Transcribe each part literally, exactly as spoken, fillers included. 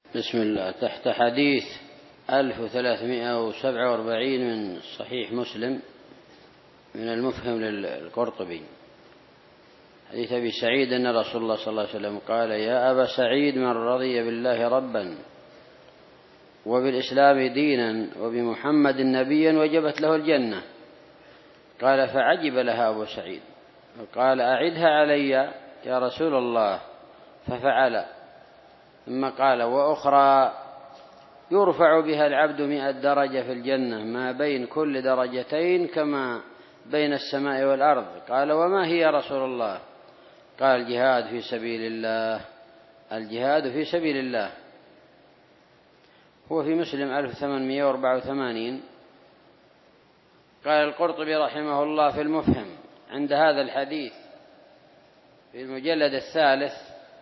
بسم الله. تحت حديث ألف وثلاثمائة وسبعة وأربعين من صحيح مسلم من المفهم للقرطبي، حديث أبي سعيد أن رسول الله صلى الله عليه وسلم قال: يا أبا سعيد، من رضي بالله ربا وبالإسلام دينا وبمحمد نبيا وجبت له الجنة. قال: فعجب لها أبو سعيد وقال: أعدها علي يا رسول الله. ففعل، ثم قال: وأخرى يرفع بها العبد مئة درجة في الجنة، ما بين كل درجتين كما بين السماء والأرض. قال: وما هي يا رسول الله؟ قال: الجهاد في سبيل الله. الجهاد في سبيل الله. هو في مسلم ألف وثمانمائة وأربعة وثمانين. قال القرطبي رحمه الله في المفهم عند هذا الحديث في المجلد الثالث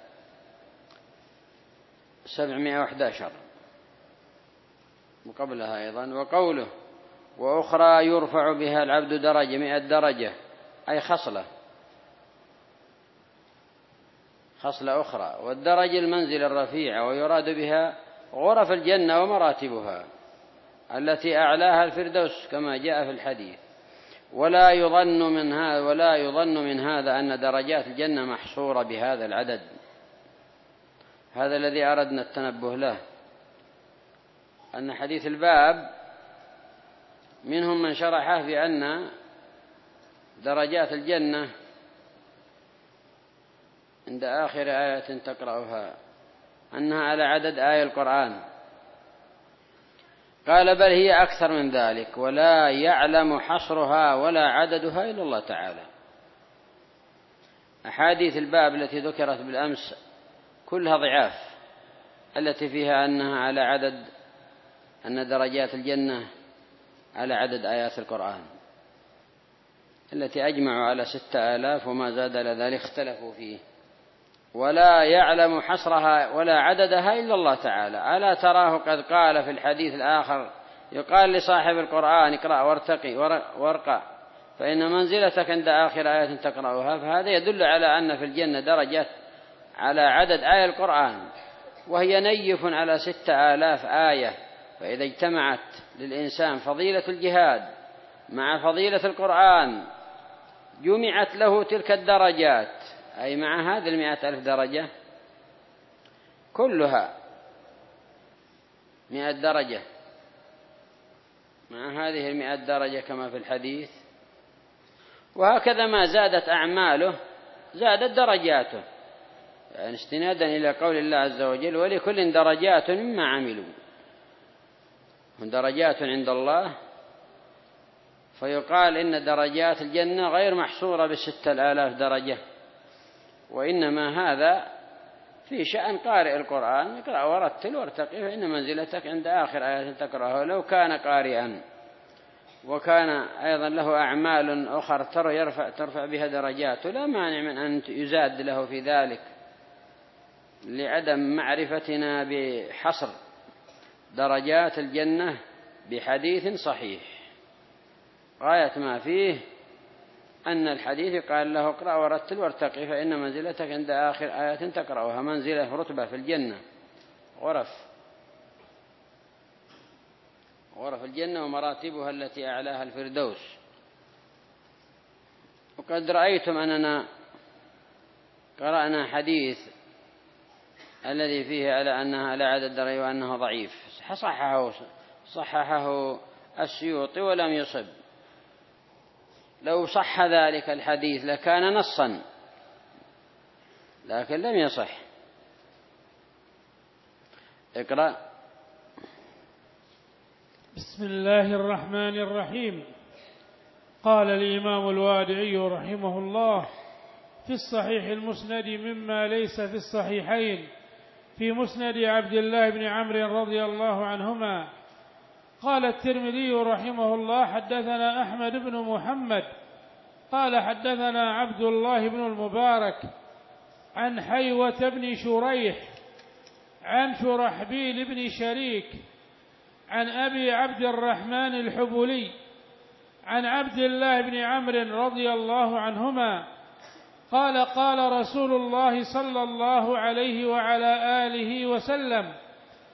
سبعمائة وأحد عشر وقبلها أيضا: وقوله وأخرى يرفع بها العبد درجة مئة درجة، أي خصلة خصلة أخرى، والدرجة المنزل الرفيعة، ويراد بها غرف الجنة ومراتبها التي أعلاها الفردوس كما جاء في الحديث. ولا يظن من هذا ولا يظن من هذا أن درجات الجنة محصورة بهذا العدد. هذا الذي أردنا التنبه له، أن حديث الباب منهم من شرحه بأن درجات الجنة عند آخر آية تقرأها أنها على عدد آية القرآن. قال: بل هي أكثر من ذلك، ولا يعلم حصرها ولا عددها إلا الله تعالى. أحاديث الباب التي ذكرت بالأمس كلها ضعاف، التي فيها أنها على عدد أن درجات الجنة على عدد آيات القرآن، التي أجمعوا على ستة آلاف وما زاد على ذلك اختلفوا فيه. ولا يعلم حصرها ولا عددها إلا الله تعالى. ألا تراه قد قال في الحديث الآخر: يقال لصاحب القرآن: اقرأ وارتقي وارقى فإن منزلتك عند آخر آية تقرأها. فهذا يدل على أن في الجنة درجات على عدد آية القرآن، وهي نيف على ستة آلاف آية. فإذا اجتمعت للإنسان فضيلة الجهاد مع فضيلة القرآن جمعت له تلك الدرجات، أي مع هذه المئة ألف درجة كلها مئة درجة مع هذه المئة درجة كما في الحديث. وهكذا ما زادت أعماله زادت درجاته، يعني استنادا إلى قول الله عز وجل: ولكل درجات مما عملوا. درجات عند الله، فيقال إن درجات الجنة غير محصورة بستة آلاف درجة، وإنما هذا في شأن قارئ القرآن: اقرأ ورتل وارتقي فإن منزلتك عند آخر آية تقرأها. لو كان قارئا وكان أيضا له أعمال أخرى ترفع, ترفع بها درجاته لا مانع من أن يزاد له في ذلك، لعدم معرفتنا بحصر درجات الجنة بحديث صحيح. غاية ما فيه أن الحديث قال له: اقرأ ورتل وارتقي فإن منزلتك عند آخر آية تقرأها. منزلة رتبة في الجنة، غرف غرف الجنة ومراتبها التي أعلاها الفردوس. وقد رأيتم أننا قرأنا حديث الذي فيه على أنها على عدد درجة وأنه ضعيف، صححه صححه السيوطي ولم يصب. لو صح ذلك الحديث لكان نصا، لكن لم يصح. اقرأ. بسم الله الرحمن الرحيم. قال الإمام الوادعي رحمه الله في الصحيح المسند مما ليس في الصحيحين في مسند عبد الله بن عمرو رضي الله عنهما. قال الترمذي رحمه الله: حدثنا أحمد بن محمد قال حدثنا عبد الله بن المبارك عن حيوة بن شريح عن شرحبيل بن شريك عن أبي عبد الرحمن الحبلي عن عبد الله بن عمرو رضي الله عنهما قال: قال رسول الله صلى الله عليه وعلى آله وسلم: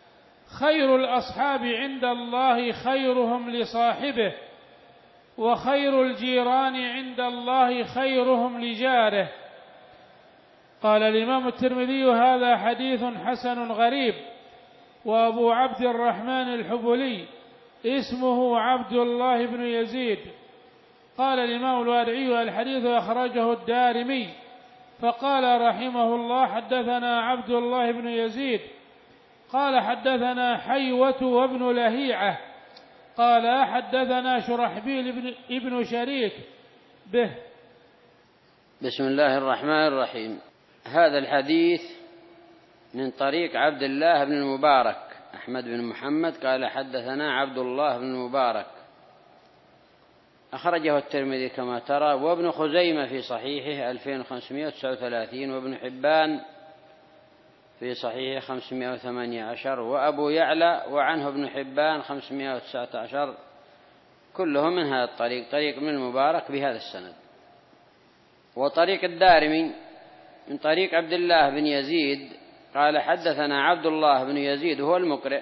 خير الأصحاب عند الله خيرهم لصاحبه، وخير الجيران عند الله خيرهم لجاره. قال الإمام الترمذي: هذا حديث حسن غريب. وأبو عبد الرحمن الحبلي اسمه عبد الله بن يزيد. قال الإمام الوادعي: الحديث أخرجه الدارمي. فقال رحمه الله: حدثنا عبد الله بن يزيد قال حدثنا حيوة وابن لهيعة قال حدثنا شرحبيل ابن شريك به. بسم الله الرحمن الرحيم. هذا الحديث من طريق عبد الله بن المبارك أحمد بن محمد قال حدثنا عبد الله بن المبارك، أخرجه الترمذي كما ترى، وابن خزيمة في صحيحه ألفين وخمسمائة وتسعة وثلاثين، وابن حبان في صحيحه خمسمائة وثمانية عشر، وأبو يعلى وعنه ابن حبان خمسمائة وتسعة عشر، كلهم من هذا الطريق، طريق من المبارك بهذا السند. وطريق الدارمي من طريق عبد الله بن يزيد قال حدثنا عبد الله بن يزيد وهو المقرئ،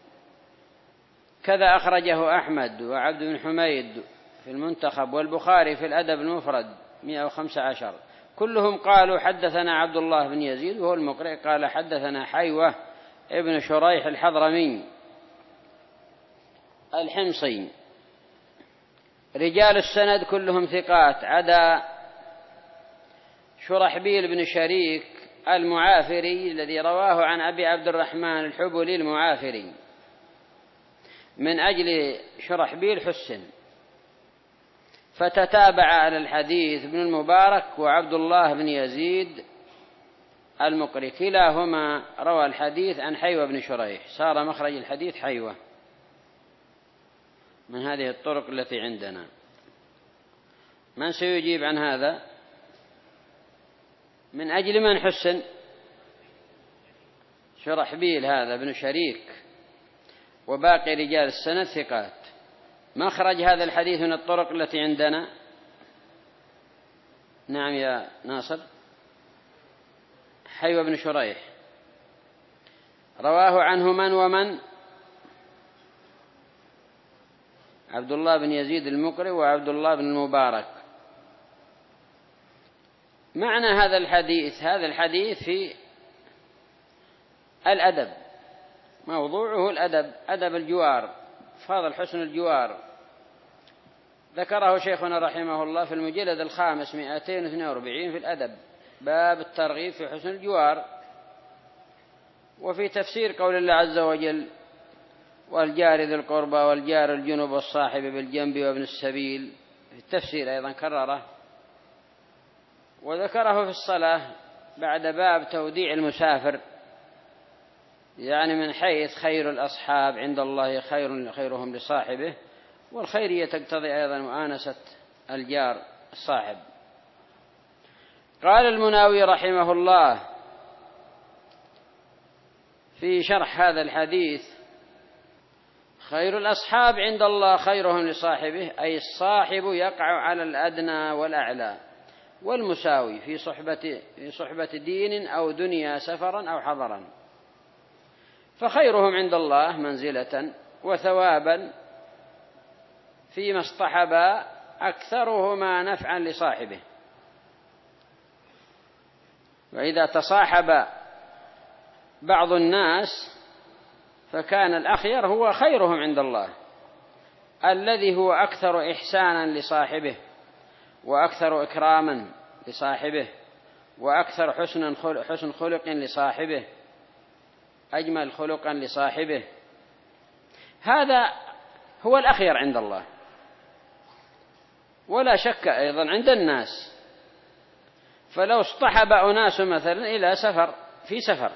كذا أخرجه أحمد وعبد بن حميد في المنتخب والبخاري في الأدب المفرد مئة وخمسة عشر، كلهم قالوا حدثنا عبد الله بن يزيد وهو المقرئ قال حدثنا حيوة ابن شريح الحضرمي الحمصي. رجال السند كلهم ثقات عدا شرحبيل بن شريك المعافري الذي رواه عن أبي عبد الرحمن الحبلي المعافري، من أجل شرحبيل حسن، فتتابع على الحديث ابن المبارك وعبد الله بن يزيد المقري، كلاهما روى الحديث عن حيوة بن شريح، صار مخرج الحديث حيوة من هذه الطرق التي عندنا. من سيجيب عن هذا؟ من أجل من حسن؟ شرحبيل هذا بن شريك، وباقي رجال السند ثقات. مخرج هذا الحديث من الطرق التي عندنا؟ نعم يا ناصر. حيوة بن شريح رواه عنه من ومن؟ عبد الله بن يزيد المقري وعبد الله بن المبارك. معنى هذا الحديث، هذا الحديث في الأدب، موضوعه الأدب، أدب الجوار، فضل حسن الجوار، ذكره شيخنا رحمه الله في المجلد الخامس مئتين واثنين وأربعين في الأدب، باب الترغيب في حسن الجوار. وفي تفسير قول الله عز وجل: والجار ذي القربى والجار الجنب والصاحب بالجنب وابن السبيل، في التفسير أيضا كرره. وذكره في الصلاة بعد باب توديع المسافر، يعني من حيث خير الأصحاب عند الله خير خيرهم لصاحبه، والخيرية تقتضي أيضا مؤانسة الجار الصاحب. قال المناوي رحمه الله في شرح هذا الحديث: خير الأصحاب عند الله خيرهم لصاحبه، أي الصاحب يقع على الأدنى والأعلى، والمساوي في صحبة, في صحبة دين أو دنيا سفرا أو حضرا، فخيرهم عند الله منزلة وثوابا فيما اصطحبا أكثرهما نفعا لصاحبه. وإذا تصاحب بعض الناس فكان الأخير هو خيرهم عند الله، الذي هو أكثر إحسانا لصاحبه، وأكثر إكراما لصاحبه، وأكثر حسن حسن خلق لصاحبه، أجمل خلقا لصاحبه. هذا هو الأخير عند الله. ولا شك أيضا عند الناس، فلو اصطحب أناس مثلا إلى سفر في سفر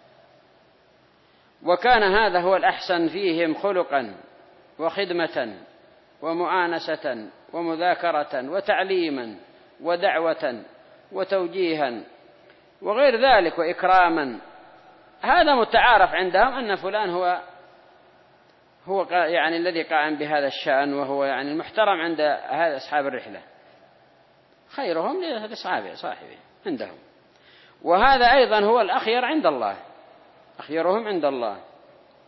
وكان هذا هو الأحسن فيهم خلقا وخدمة ومؤانسة ومذاكرة وتعليما ودعوة وتوجيها وغير ذلك وإكراما، هذا متعارف عندهم أن فلان هو هو يعني الذي قائم بهذا الشأن، وهو يعني المحترم عند هذا أصحاب الرحلة، خيرهم لأصحابه صاحبه عندهم. وهذا أيضا هو الأخير عند الله، أخيرهم عند الله.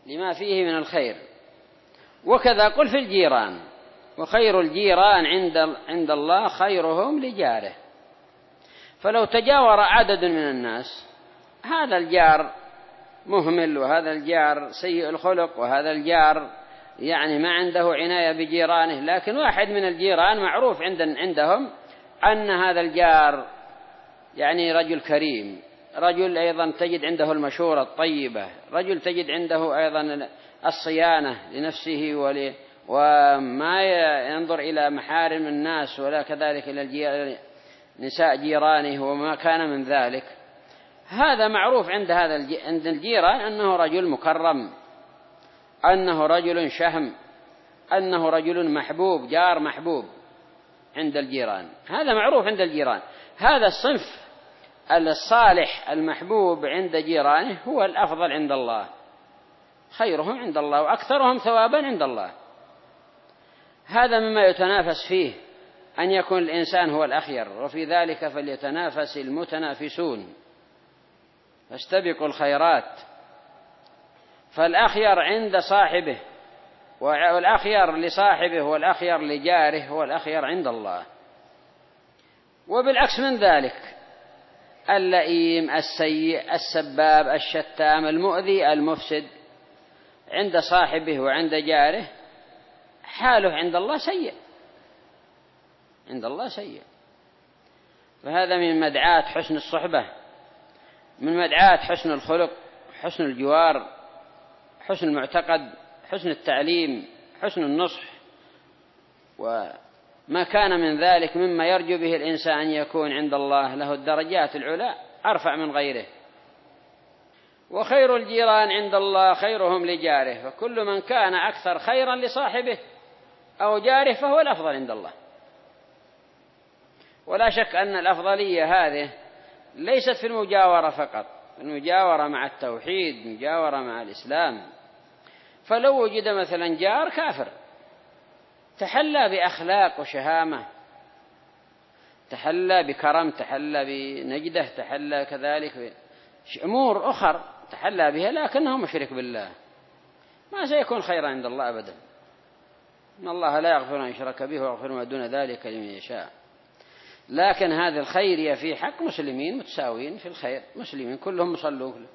لما فيه من الخير. وكذا قل في الجيران، وخير الجيران عند عند الله خيرهم لجاره. فلو تجاور عدد من الناس، هذا الجار مهمل، وهذا الجار سيء الخلق، وهذا الجار يعني ما عنده عناية بجيرانه، لكن واحد من الجيران معروف عندهم أن هذا الجار يعني رجل كريم، رجل أيضا تجد عنده المشورة الطيبة، رجل تجد عنده أيضا الصيانة لنفسه ولي وما ينظر إلى محارم الناس ولا كذلك إلى نساء جيرانه وما كان من ذلك. هذا معروف عند هذا عند الجيران أنه رجل مكرم، أنه رجل شهم، أنه رجل محبوب، جار محبوب عند الجيران. هذا معروف عند الجيران. هذا الصنف الصالح المحبوب عند جيرانه هو الأفضل عند الله، خيرهم عند الله وأكثرهم ثوابا عند الله. هذا مما يتنافس فيه أن يكون الإنسان هو الأخير، وفي ذلك فليتنافس المتنافسون، فاستبقوا الخيرات. فالأخير عند صاحبه، والأخير لصاحبه، والأخير لجاره، والأخير عند الله. وبالعكس من ذلك اللئيم السيء السباب الشتام المؤذي المفسد عند صاحبه وعند جاره حاله عند الله سيء، عند الله سيء. فهذا من مدعاة حسن الصحبة، من مدعاة حسن الخلق، حسن الجوار، حسن المعتقد، حسن التعليم، حسن النصح، وما كان من ذلك مما يرجو به الإنسان أن يكون عند الله له الدرجات العلى أرفع من غيره. وخير الجيران عند الله خيرهم لجاره، فكل من كان أكثر خيرا لصاحبه أو جاره فهو الأفضل عند الله. ولا شك أن الأفضلية هذه ليست في المجاورة فقط، المجاورة مع التوحيد، مجاورة مع الإسلام. فلو وجد مثلا جار كافر تحلى بأخلاق وشهامة، تحلى بكرم، تحلى بنجدة، تحلى كذلك أمور أخر تحلى بها، لكنه مشرك بالله، ما سيكون خيرا عند الله أبدا. إن الله لا يغفر أن يشرك به ويغفر ما دون ذلك لمن يشاء. لكن هذا الخير في حق مسلمين متساوين في الخير، مسلمين كلهم مصلون،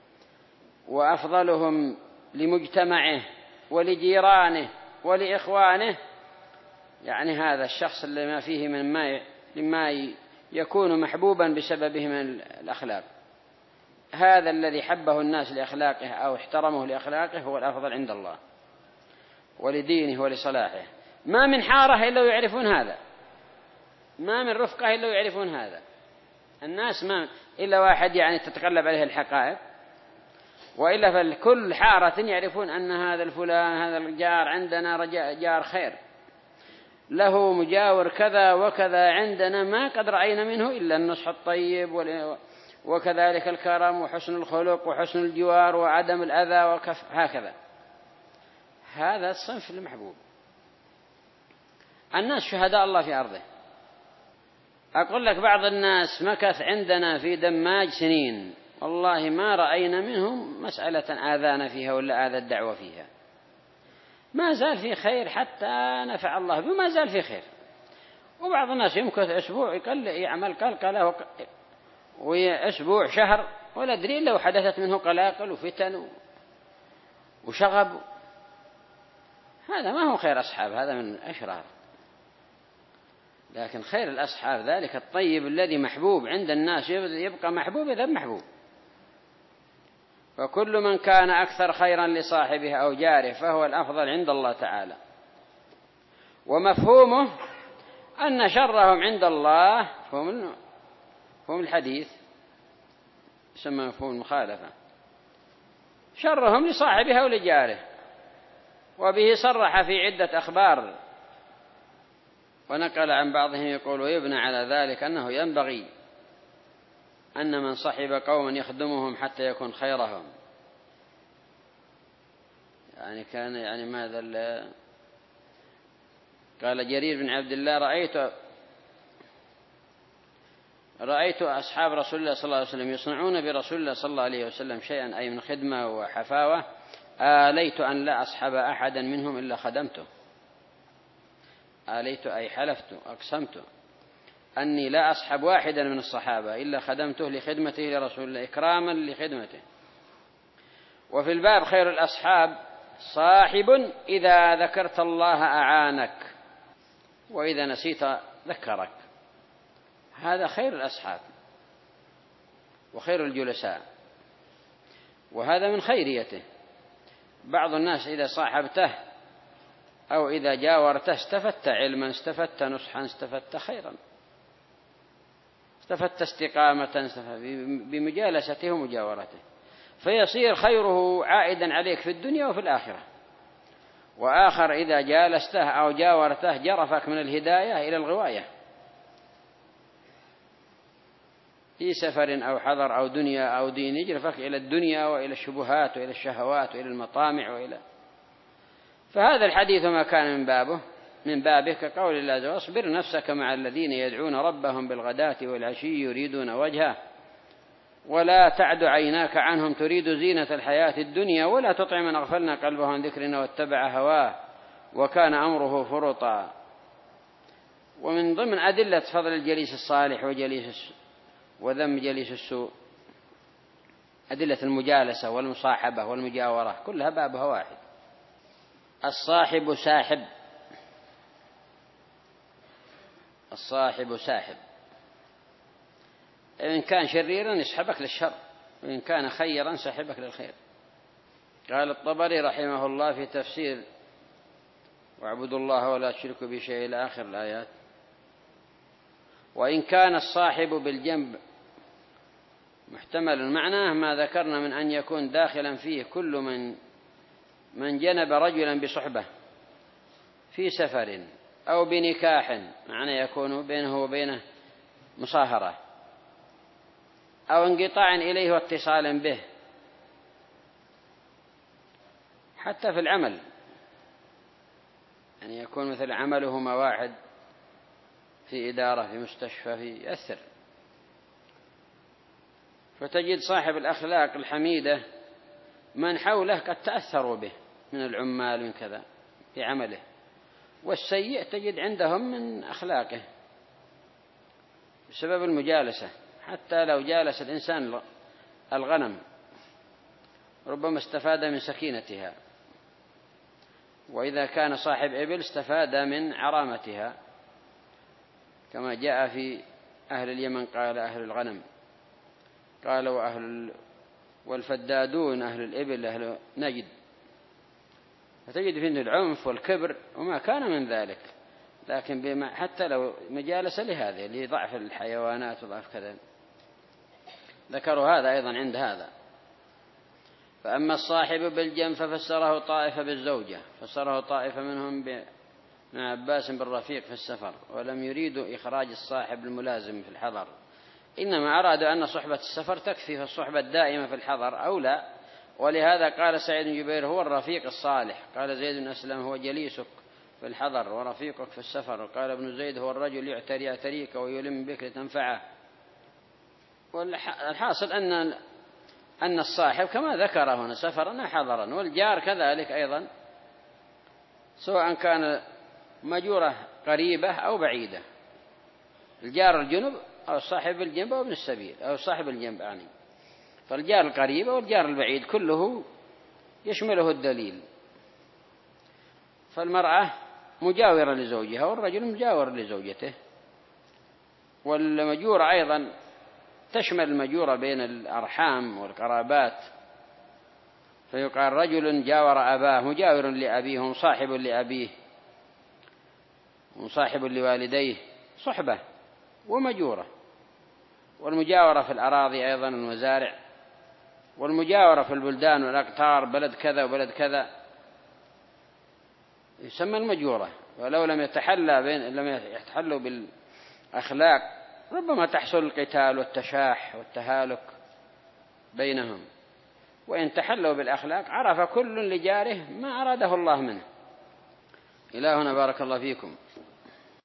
وأفضلهم لمجتمعه ولجيرانه ولإخوانه يعني هذا الشخص اللي ما فيه من ما لما يكون محبوبا بسببه من الأخلاق. هذا الذي حبه الناس لأخلاقه أو احترمه لأخلاقه هو الأفضل عند الله ولدينه ولصلاحه. ما من حارة إلا يعرفون هذا، ما من رفقة إلا يعرفون هذا. الناس ما إلا واحد يعني تتقلب عليه الحقائق، وإلا فالكل حارة يعرفون أن هذا الفلان هذا الجار عندنا رجاء جار خير، له مجاور كذا وكذا عندنا ما قد رأينا منه إلا النصح الطيب وكذلك الكرم وحسن الخلق وحسن الجوار وعدم الأذى وكف هكذا. هذا الصنف المحبوب. الناس شهداء الله في أرضه. أقول لك بعض الناس مكث عندنا في دماج سنين، والله ما رأينا منهم مسألة آذانا فيها ولا آذى الدعوة فيها، ما زال في خير حتى نفع الله به، ما زال في خير. وبعض الناس يمكث أسبوع يقل يعمل قلقلة وأسبوع شهر ولا أدري لو حدثت منه قلاقل وفتن وشغب. هذا ما هو خير أصحاب، هذا من الأشرار. لكن خير الأصحاب ذلك الطيب الذي محبوب عند الناس، يبقى محبوب إذا محبوب. فكل من كان أكثر خيرا لصاحبه أو جاره فهو الأفضل عند الله تعالى. ومفهومه أن شرهم عند الله فهم فهم الحديث يسمى مفهوم المخالفة، شرهم لصاحبه أو لجاره. وبه صرح في عدة أخبار، ونقل عن بعضهم يقول ويبنى على ذلك أنه ينبغي أن من صحب قوما يخدمهم حتى يكون خيرهم. يعني كان يعني ماذا قال جرير بن عبد الله رأيت رأيت أصحاب رسول الله صلى الله عليه وسلم يصنعون برسول الله صلى الله عليه وسلم شيئا أي من خدمة وحفاوة آليت أن لا أصحب أحدا منهم إلا خدمته. آليت أي حلفت أقسمت أني لا أصحب واحدا من الصحابة إلا خدمته لخدمته لرسول الله إكراما لخدمته. وفي الباب خير الأصحاب صاحب إذا ذكرت الله أعانك وإذا نسيت ذكرك. هذا خير الأصحاب وخير الجلساء، وهذا من خيريته. بعض الناس إذا صاحبته أو إذا جاورته استفدت علما، استفدت نصحا، استفدت خيرا، استفدت استقامة، استفدت بمجالسته ومجاورته، فيصير خيره عائدا عليك في الدنيا وفي الآخرة. وآخر إذا جالسته أو جاورته جرفك من الهداية إلى الغواية في سفر أو حضر أو دنيا أو دين، يجرفك إلى الدنيا وإلى الشبهات وإلى الشهوات وإلى المطامع وإلى. فهذا الحديث ما كان من بابه من بابه كقول الله عز وجل: اصبر نفسك مع الذين يدعون ربهم بالغداة والعشي يريدون وجهه ولا تعد عيناك عنهم تريد زينة الحياة الدنيا ولا تطع من أغفلنا قلبه عن ذكرنا واتبع هواه وكان أمره فرطا. ومن ضمن أدلة فضل الجليس الصالح وجليس وذم جليس السوء أدلة المجالسة والمصاحبة والمجاورة، كلها بابها واحد. الصاحب ساحب، الصاحب ساحب، إن كان شريرا يسحبك للشر وإن كان خيرا سحبك للخير. قال الطبري رحمه الله في تفسير واعبدوا الله ولا تشركوا به شيئا إلى آخر الآيات: وإن كان الصاحب بالجنب محتمل معناه ما ذكرنا من أن يكون داخلا فيه كل من من جنب رجلا بصحبة في سفر أو بنكاح، معنى يكون بينه وبينه مصاهرة أو انقطاع إليه واتصال به، حتى في العمل يعني يكون مثل عملهما واحد في إدارة في مستشفى في يأثر. فتجد صاحب الأخلاق الحميدة من حوله قد تأثروا به من العمال من كذا في عمله، والسيء تجد عندهم من أخلاقه بسبب المجالسة. حتى لو جالس الإنسان الغنم ربما استفاد من سكينتها، وإذا كان صاحب إبل استفاد من عرامتها، كما جاء في أهل اليمن قال أهل الغنم قالوا أهل والفدادون أهل الإبل أهل نجد. فتجد فيه العنف والكبر وما كان من ذلك، لكن بما حتى لو مجالس لهذه لضعف الحيوانات وضعف كذا، ذكروا هذا أيضا عند هذا. فأما الصاحب بالجنب ففسره طائفة بالزوجة، فسره طائفة منهم ابن عباس بالرفيق في السفر، ولم يريدوا إخراج الصاحب الملازم في الحضر، إنما أرادوا أن صحبة السفر تكفي، فالصحبة الدائمة في الحضر أو لا. ولهذا قال سعيد بن جبير هو الرفيق الصالح، قال زيد بن أسلم هو جليسك في الحضر ورفيقك في السفر، وقال ابن زيد هو الرجل يعتري يعتريك ويلم بك لتنفعه. والحاصل أن أن الصاحب كما ذكر هنا سفرا حضرا، والجار كذلك أيضا، سواء كان مجورة قريبة أو بعيدة، الجار الجنب أو صاحب الجنب أو ابن السبيل أو صاحب الجنب يعني. فالجار القريب والجار البعيد كله يشمله الدليل. فالمرأة مجاورة لزوجها والرجل مجاور لزوجته، والمجورة أيضا تشمل المجورة بين الأرحام والقرابات، فيقال رجل جاور أباه مجاور لأبيه ومصاحب لأبيه ومصاحب لوالديه، صحبة ومجورة. والمجاورة في الأراضي أيضا المزارع، والمجاورة في البلدان والأقطار، بلد كذا وبلد كذا يسمى المجورة. ولو لم يتحلى بين لم يتحلوا بالأخلاق ربما تحصل القتال والتشاح والتهالك بينهم، وإن تحلوا بالأخلاق عرف كل لجاره ما أراده الله منه. إلى هنا بارك الله فيكم.